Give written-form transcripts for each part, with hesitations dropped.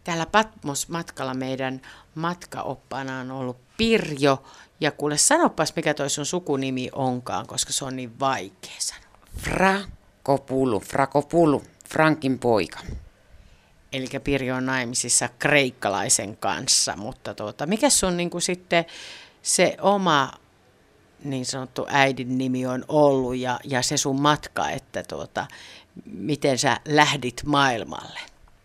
Täällä Patmos-matkalla meidän matkaoppana on ollut Pirjo. Ja kuule, sanopas mikä toi sun sukunimi onkaan, koska se on niin vaikea sanoa. Frakopulu, Frankin poika. Eli Pirjo on naimisissa kreikkalaisen kanssa, mutta mikä sun niin kuin sitten se oma niin sanottu äidin nimi on ollut ja se sun matka, että miten sä lähdit maailmalle?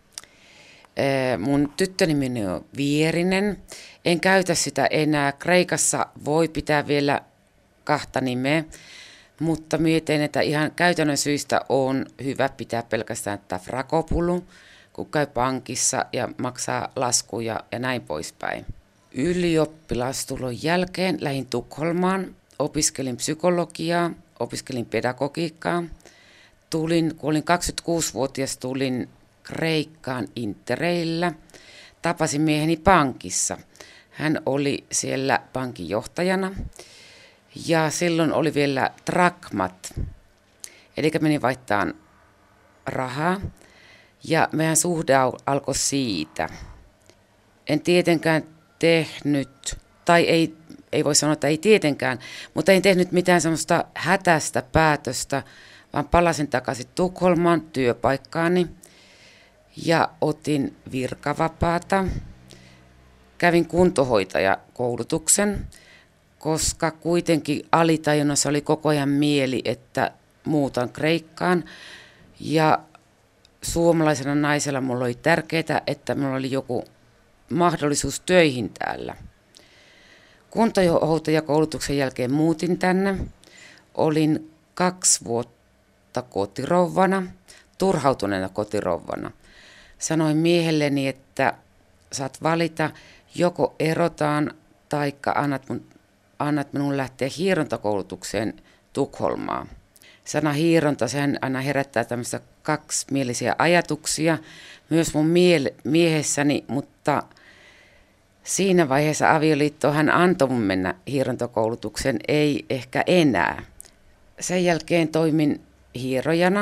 Mun tyttönimeni on Vierinen. En käytä sitä enää. Kreikassa voi pitää vielä 2 nimeä, mutta mietin, että ihan käytännön syistä on hyvä pitää pelkästään tätä Frakopulu, kun käy pankissa ja maksaa laskuja ja näin poispäin. Ylioppilastulon jälkeen lähdin Tukholmaan, opiskelin psykologiaa, opiskelin pedagogiikkaa. Kun olin 26-vuotias, tulin Kreikkaan Intereillä. Tapasin mieheni pankissa. Hän oli siellä pankin johtajana ja silloin oli vielä drakmat. Eli menin vaihtamaan rahaa ja meidän suhde alkoi siitä. En tietenkään tehnyt, tai ei voi sanoa, että ei tietenkään, mutta en tehnyt mitään semmoista hätäistä päätöstä, vaan palasin takaisin Tukholmaan työpaikkaani ja otin virkavapaata. Kävin kuntohoitajakoulutuksen, koska kuitenkin alitajunnassa oli koko ajan mieli, että muutan Kreikkaan. Ja suomalaisena naisella mulla oli tärkeää, että minulla oli joku mahdollisuus töihin täällä. Kuntohoitajakoulutuksen jälkeen muutin tänne. Olin 2 vuotta kotirouvana, turhautuneena kotirouvana. Sanoin miehelleni, että saat valita, joko erotaan tai annat minun lähteä hierontakoulutukseen Tukholmaan. Sana hieronta, sehän aina herättää tämmöistä kaksimielisiä ajatuksia myös mun miehessäni, mutta siinä vaiheessa avioliitto hän antoi mun mennä hierontakoulutuksen, ei ehkä enää. Sen jälkeen toimin hierojana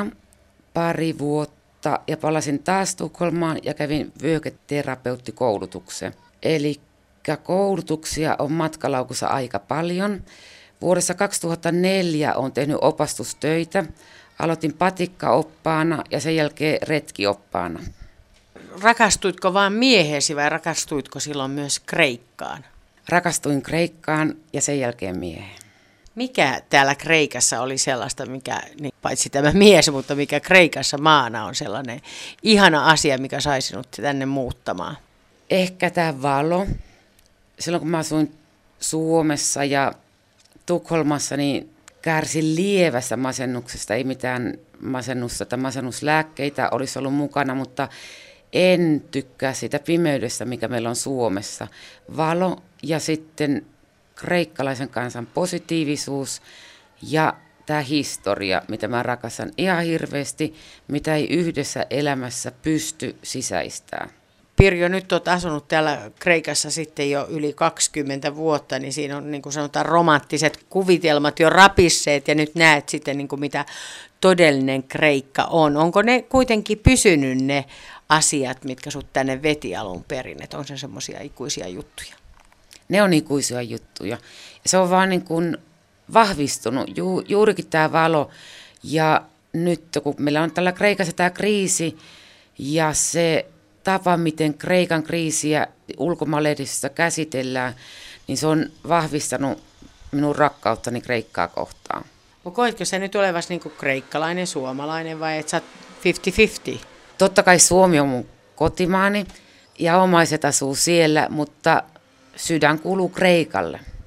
2 vuotta ja palasin taas Tukholmaan ja kävin vyöhyketerapeuttikoulutuksen. Eli koulutuksia on matkalaukussa aika paljon. Vuodessa 2004 olen tehnyt opastustöitä. Aloitin patikkaoppaana ja sen jälkeen retkioppaana. Rakastuitko vaan mieheesi vai rakastuitko silloin myös Kreikkaan? Rakastuin Kreikkaan ja sen jälkeen mieheen. Mikä täällä Kreikassa oli sellaista, mikä, niin paitsi tämä mies, mutta mikä Kreikassa maana on sellainen ihana asia, mikä sai sinut tänne muuttamaan? Ehkä tämä valo. Silloin kun mä asuin Suomessa ja Tukholmassa, niin kärsin lievästä masennuksesta. Ei mitään masennusta tai masennuslääkkeitä olisi ollut mukana, mutta en tykkää siitä pimeydestä, mikä meillä on Suomessa. Valo ja sitten kreikkalaisen kansan positiivisuus ja tämä historia, mitä mä rakastan ihan hirveästi, mitä ei yhdessä elämässä pysty sisäistämään. Pirjo, nyt olet asunut täällä Kreikassa sitten jo yli 20 vuotta, niin siinä on niin kuin sanotaan romanttiset kuvitelmat jo rapisseet ja nyt näet sitten niin kuin mitä todellinen Kreikka on. Onko ne kuitenkin pysynyt ne asiat, mitkä sut tänne veti alun perin, että on se semmoisia ikuisia juttuja? Ne on ikuisia juttuja. Se on vaan niin kuin vahvistunut, juurikin tämä valo. Ja nyt kun meillä on tällä Kreikassa tämä kriisi ja se tapa, miten Kreikan kriisiä ulkomaanlehdistössä käsitellään, niin se on vahvistanut minun rakkauttani Kreikkaa kohtaan. Koetko sä nyt olevasi niin kuin kreikkalainen, suomalainen vai et sä oot 50-50? Totta kai Suomi on mun kotimaani ja omaiset asuu siellä, mutta sydän kuuluu Kreikalle.